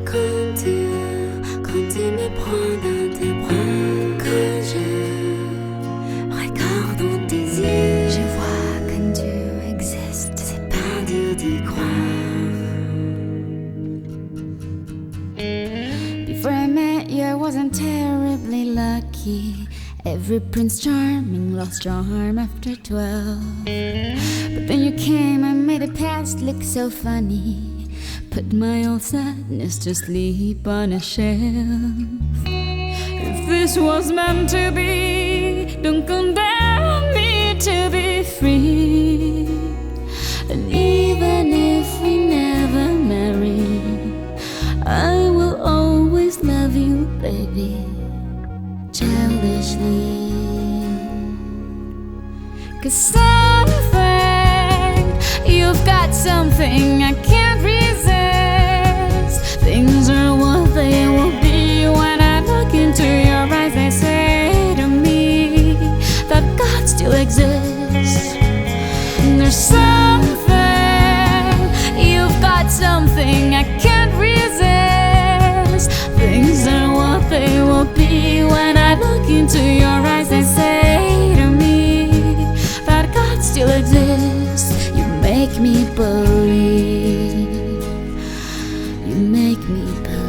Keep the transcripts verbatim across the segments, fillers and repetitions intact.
Quand tu, quand tu me prends dans tes bras, quand je regarde dans tes yeux, je vois que tu existes, c'est pas dur d'y croire. Before I met you, I wasn't terribly lucky. Every Prince Charming lost charm after twelve. But then you came and made the past look so funny. Put my old sadness to sleep on a shelf. If this was meant to be, don't condemn me to be free. And even if we never marry, I will always love you, baby, childishly. 'Cause something, you've got something I can't resist. Things are what they will be when I look into your eyes. They say to me that God still exists. And there's something, you've got something I can't resist. Things are what they will be when I look into your eyes. They say to me that God still exists. You make me believe. You make me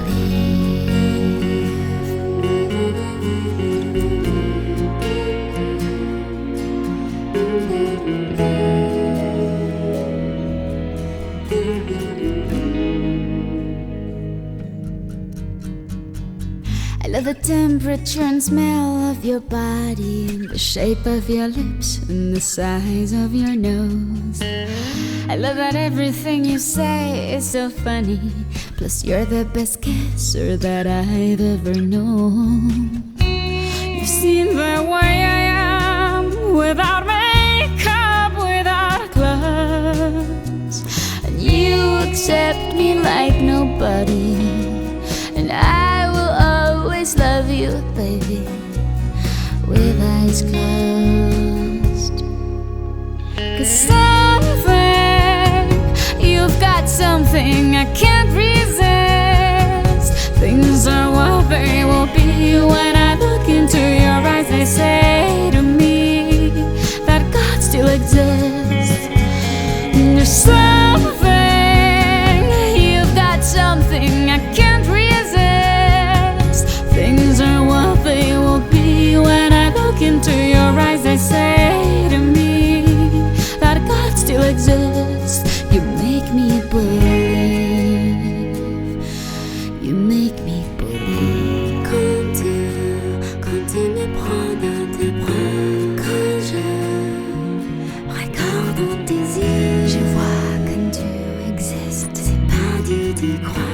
I love the temperature and smell of your body, and the shape of your lips and the size of your nose. I love that everything you say is so funny. Plus you're the best kisser that I've ever known. You've seen the way I am, without makeup, without clothes, and you accept me like nobody. And I will always love you, baby, with eyes closed. 'Cause something, you've got something I can't resist. Things are what they will be when I look into your eyes. They say to me that God still exists. And there's something, you've got something I can't resist. Things are what they will be when I look into your eyes. They say to me that God still exists. You make me believe. You make me believe. Quand tu, quand tu me prends dans tes bras, quand je regarde dans tes yeux, je vois que tu existes. C'est pas dur d'y croire.